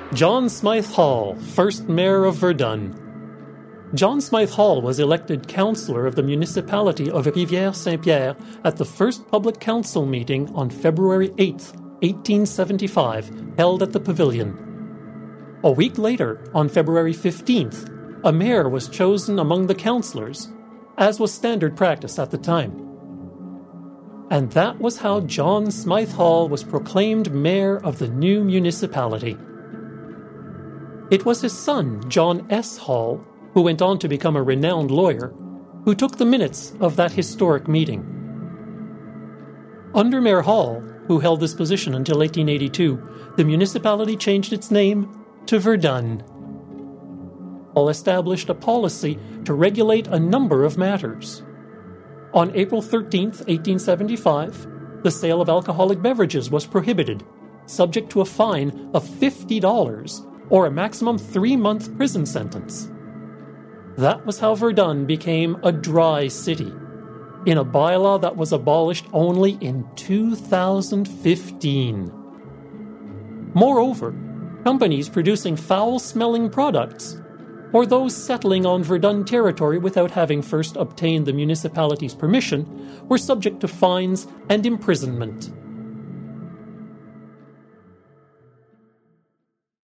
John Smythe Hall, first mayor of Verdun. John Smythe Hall was elected councillor of the municipality of Rivière-Saint-Pierre at the first public council meeting on February 8, 1875, held at the Pavilion. A week later, on February 15th, a mayor was chosen among the councillors, as was standard practice at the time. And that was how John Smythe Hall was proclaimed mayor of the new municipality. It was his son, John S. Hall, who went on to become a renowned lawyer, who took the minutes of that historic meeting. Under Mayor Hall, who held this position until 1882, the municipality changed its name to Verdun. Hall established a policy to regulate a number of matters. On April 13, 1875, the sale of alcoholic beverages was prohibited, subject to a fine of $50 or a maximum 3-month prison sentence. That was how Verdun became a dry city, in a bylaw that was abolished only in 2015. Moreover, companies producing foul-smelling products, or those settling on Verdun territory without having first obtained the municipality's permission, were subject to fines and imprisonment.